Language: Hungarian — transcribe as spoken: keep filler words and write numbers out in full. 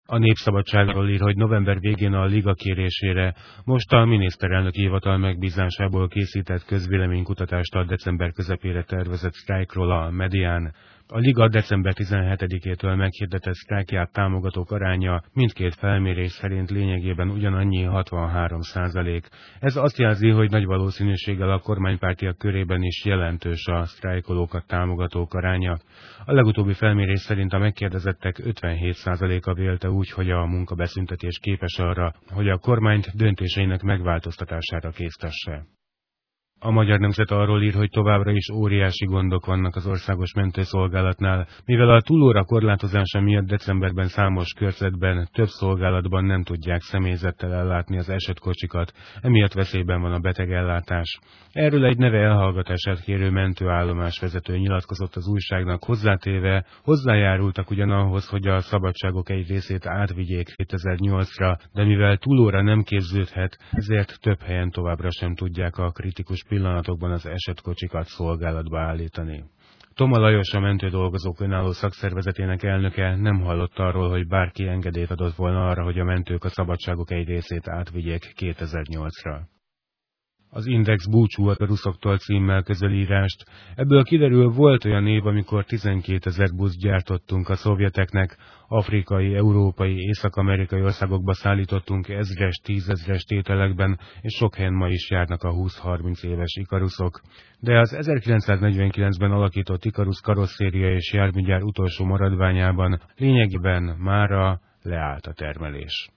A Népszabadságról ír, hogy november végén a Liga kérésére most a miniszterelnöki hivatal megbízásából készített közvéleménykutatást a december közepére tervezett sztrájkról a Medián. A Liga december tizenhetedikétől meghirdetett sztrájkját támogatók aránya mindkét felmérés szerint lényegében ugyanannyi, hatvanhárom százalék. Ez azt jelzi, hogy nagy valószínűséggel a kormánypártiak körében is jelentős a sztrájkolókat támogatók aránya. A legutóbbi felmérés szerint a megkérdezettek ötvenhét százaléka vélte úgy, hogy a munkabeszüntetés képes arra, hogy a kormányt döntéseinek megváltoztatására késztesse. A Magyar Nemzet arról ír, hogy továbbra is óriási gondok vannak az országos mentőszolgálatnál, mivel a túlóra korlátozása miatt decemberben számos körzetben, több szolgálatban nem tudják személyzettel ellátni az esetkocsikat, emiatt veszélyben van a betegellátás. Erről egy neve elhallgatását kérő mentőállomás vezető nyilatkozott az újságnak, hozzátéve, hozzájárultak ugyan ahhoz, hogy a szabadságok egy részét átvigyék kétezer-nyolcra, de mivel túlóra nem képződhet, ezért több helyen továbbra sem tudják a kritikus pillanatokban az esetkocsikat szolgálatba állítani. Toma Lajos, a mentődolgozók önálló szakszervezetének elnöke nem hallott arról, hogy bárki engedélyt adott volna arra, hogy a mentők a szabadságok egy részét átvigyék kétezer-nyolcra. Az Index búcsú a ruszoktól címmel közelírást. Ebből kiderül, volt olyan év, amikor tizenkétezer busz gyártottunk a szovjeteknek, afrikai, európai, észak-amerikai országokba szállítottunk ezres, tízezres tételekben, és sok helyen ma is járnak a húsz-harminc éves Ikaruszok. De az ezerkilencszáznegyvenkilencben alakított Ikarusz karosszéria és járműgyár utolsó maradványában lényegében mára leállt a termelés.